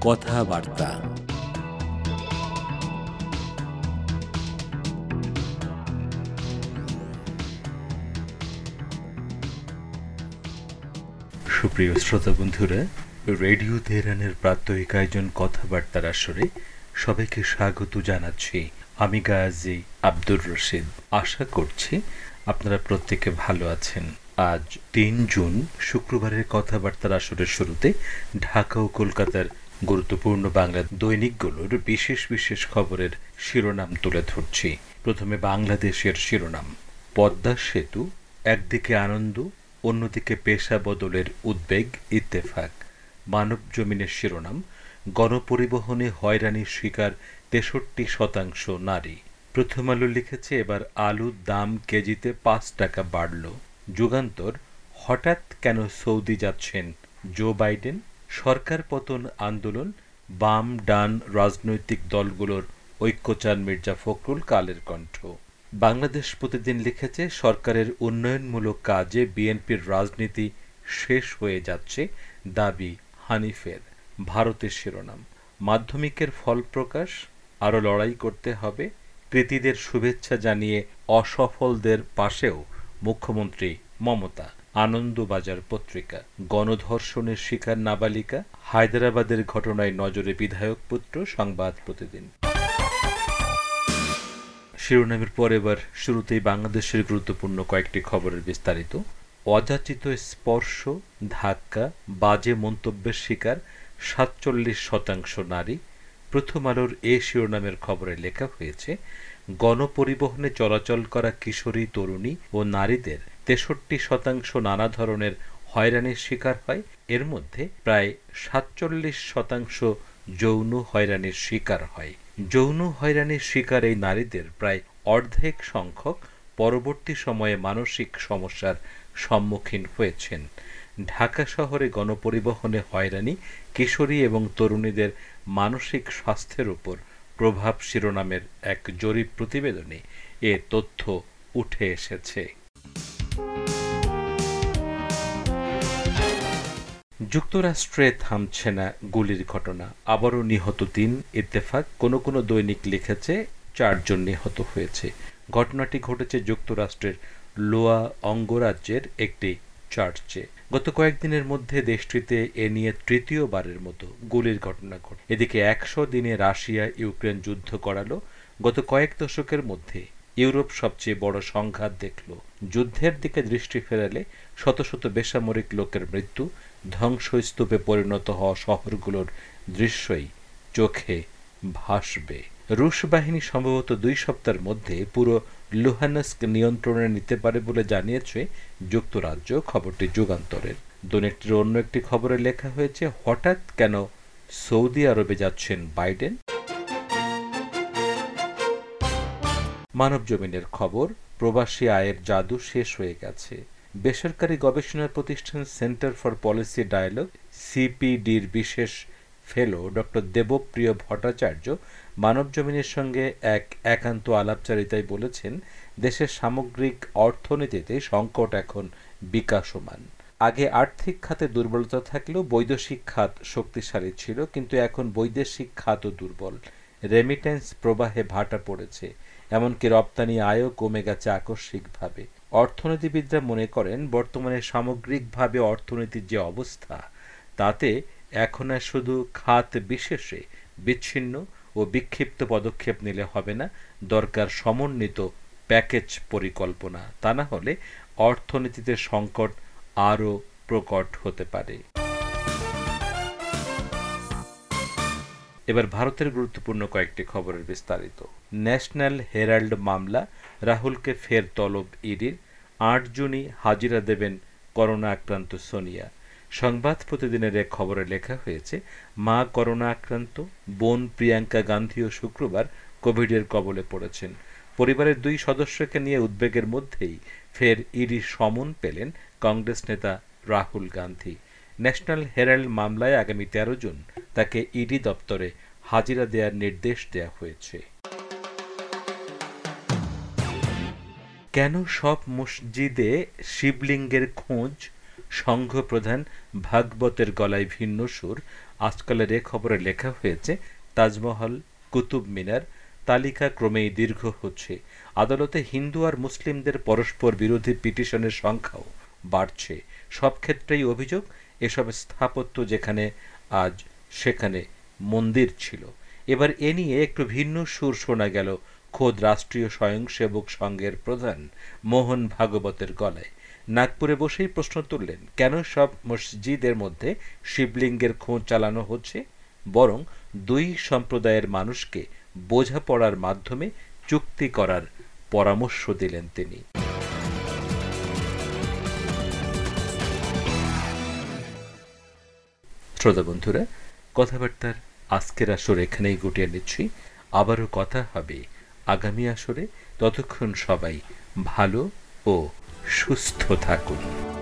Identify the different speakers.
Speaker 1: কথাবার্তা। সুপ্রিয় শ্রোতা বন্ধুরা, রেডিও তেহরানের প্রাত্যহিক আয়োজন কথাবার্তার আসরে সবাইকে স্বাগত জানাচ্ছি। আমি গাজী আব্দুর রশিদ। আশা করছি আপনারা প্রত্যেকে ভালো আছেন। আজ ৩ জুন শুক্রবারের কথাবার্তার আসরের শুরুতে ঢাকা ও কলকাতার গুরুত্বপূর্ণ বাংলা দৈনিকগুলোর বিশেষ বিশেষ খবরের শিরোনাম তুলে ধরছি। প্রথমে বাংলাদেশের শিরোনাম। পদ্মা সেতু, একদিকে আনন্দ, অন্যদিকে পেশা বদলের উদ্বেগ। ইত্তেফাক। মানব জমিনের শিরোনাম। গণপরিবহনে হয়রানির শিকার ৬৩% নারী। প্রথম আলো লিখেছে, এবার আলুর দাম কেজিতে ৫ টাকা বাড়ল। যুগান্তর, হঠাৎ কেন সৌদি যাচ্ছেন জো বাইডেন? সরকার পতন আন্দোলন, বাম ডান রাজনৈতিক দলগুলোর ঐক্য চান মির্জা ফখরুল। কালের কণ্ঠ। বাংলাদেশ প্রতিদিন লিখেছে, সরকারের উন্নয়নমূলক কাজে বিএনপির রাজনীতি শেষ হয়ে যাচ্ছে, দাবি হানিফের। ভারতের শিরোনাম। মাধ্যমিকের ফল প্রকাশ, আরও লড়াই করতে হবে। কৃতীদের শুভেচ্ছা জানিয়ে অসফলদের পাশেও মুখ্যমন্ত্রী মমতা। আনন্দবাজার পত্রিকা। গণধর্ষণের শিকার নাবালিকা, হায়দরাবাদের ঘটনায় নজরে বিধায়ক পুত্র। সংবাদ প্রতিদিন। শিরোনামের পর এবার শুরুতেই বাংলাদেশের গুরুত্বপূর্ণ কয়েকটি খবরের বিস্তারিত। অযাচিত স্পর্শ, ধাক্কা, বাজে মন্তব্যের শিকার ৪৭% নারী। প্রথম আলোর এ শিরোনামের খবরে লেখা হয়েছে, গণপরিবহনে চলাচল করা কিশোরী, তরুণী ও নারীদের ৬৩% নানা ধরনের হয়রানির শিকার হয়। এর মধ্যে প্রায় ৪৭% যৌন হয়রানির শিকার হয়। যৌন হয়রানির শিকার এই নারীদের প্রায় অর্ধেক সংখ্যক পরবর্তী সময়ে মানসিক সমস্যার সম্মুখীন হয়েছেন। ঢাকা শহরে গণপরিবহনে হয়রানি, কিশোরী এবং তরুণীদের মানসিক স্বাস্থ্যের উপর প্রভাব শিরোনামের এক জরিপ প্রতিবেদনে এ তথ্য উঠে এসেছে। যুক্তরাষ্ট্রে থামছে না গুলির ঘটনা, আবারও নিহত ৩। ইত্তেফাক। কোনো কোনো দৈনিক লিখেছে ৪ জন নিহত হয়েছে। ঘটনাটি ঘটেছে যুক্তরাষ্ট্রের লোয়া অঙ্গরাজ্যের একটি চার্চে। গত কয়েকদিনের মধ্যে দেশটিতে এ নিয়ে তৃতীয়বারের মতো গুলির ঘটনা ঘটে। এদিকে ১০০ দিনে রাশিয়া ইউক্রেন যুদ্ধ করালো। গত কয়েক দশকের মধ্যে ইউরোপ সবচেয়ে বড় সংঘাত দেখল। যুদ্ধের দিকে দৃষ্টি ফেরালে শত শত বেসামরিক লোকের মৃত্যু, ধ্বংসস্তূপে পরিণত হওয়া শহরগুলোর দৃশ্যই চোখে ভাসবে। রুশ বাহিনী সম্ভবত ২ সপ্তাহের মধ্যে পুরো লুহানস্ক নিয়ন্ত্রণে নিতে পারে বলে জানিয়েছে যুক্তরাজ্য। খবরটি যুগান্তরের। দৈনিকটির অন্য একটি খবরে লেখা হয়েছে, হঠাৎ কেন সৌদি আরবে যাচ্ছেন বাইডেন? মানব জমিনের খবর। প্রবাসী আয়ের জাদু শেষ হয়ে গেছে। বেসরকারি গবেষণা প্রতিষ্ঠান সেন্টার ফর পলিসি ডায়ালগ সিপিডির বিশেষ ফেলো ডক্টর দেবপ্রিয় ভট্টাচার্য মানব জমিনের সঙ্গে এক একান্ত আলাপচারিতায় বলেছেন, দেশের সামগ্রিক অর্থনীতিতে সংকট এখন বিকাশমান। আগে আর্থিক খাতে দুর্বলতা থাকলেও বৈদেশিক খাত শক্তিশালী ছিল, কিন্তু এখন বৈদেশিক খাতও দুর্বল। রেমিটেন্স প্রবাহে ভাটা পড়েছে, এমনকি রপ্তানি আয়ও কমে গেছে আকস্মিকভাবে। অর্থনীতিবিদরা মনে করেন, বর্তমানে সামগ্রিকভাবে অর্থনীতির যে অবস্থা, তাতে এখন আর শুধু খাত বিশেষে বিচ্ছিন্ন ও বিক্ষিপ্ত পদক্ষেপ নিলে হবে না, দরকার সমন্বিত প্যাকেজ পরিকল্পনা। তা না হলে অর্থনীতিতে সংকট আরও প্রকট হতে পারে। এবার ভারতের গুরুত্বপূর্ণ কয়েকটি খবরের বিস্তারিত। ন্যাশনাল হেরাল্ড মামলা, রাহুলকে ফের তলব ইডির। ৮ জুনই হাজিরা দেবেন করোনা আক্রান্ত সোনিয়া। সংবাদ প্রতিদিনের এক খবরে লেখা হয়েছে, মা করোনা আক্রান্ত, বোন প্রিয়াঙ্কা গান্ধীও শুক্রবার কোভিডের কবলে পড়েছেন। পরিবারের ২ সদস্যকে নিয়ে উদ্বেগের মধ্যেই ফের ইডির সমন পেলেন কংগ্রেস নেতা রাহুল গান্ধী। ন্যাশনাল হেরাল্ড মামলায় আগামী ১৩ জুন তাকে ইডি দপ্তরে হাজিরা দেওয়ার নির্দেশ দেওয়া হয়েছে। কেন সব মসজিদে শিবলিঙ্গের খোঁজ? সংঘ প্রধান ভাগবতের গলায় ভিন্ন সুর, আজকালের এ খবরে লেখা হয়েছে তাজমহল, কুতুব মিনার তালিকা ক্রমেই দীর্ঘ হচ্ছে। আদালতে হিন্দু আর মুসলিমদের পরস্পর বিরোধী পিটিশনের সংখ্যাও বাড়ছে। সব ক্ষেত্রেই অভিযোগ, এসব স্থাপত্য যেখানে আজ সেখানে মন্দির ছিল। এবার এ নিয়ে একটু ভিন্ন সুর শোনা গেল খোদ রাষ্ট্রীয় স্বয়ংসেবক সংঘের প্রধান মোহন ভাগবতের গলায়। নাগপুরে বসেই প্রশ্ন তুললেন, কেন সব মসজিদের মধ্যে শিবলিঙ্গের খোঁজ চালানো হচ্ছে? বরং দুই সম্প্রদায়ের মানুষকে বোঝাপড়ার মাধ্যমে চুক্তি করার পরামর্শ দিলেন তিনি। শ্রোতা বন্ধুরা, কথাবার্তার আজকের আসর এখানেই গুটিয়ে নিচ্ছি। আবারও কথা হবে আগামী আসরে। ততক্ষণ সবাই ভালো ও সুস্থ থাকুন।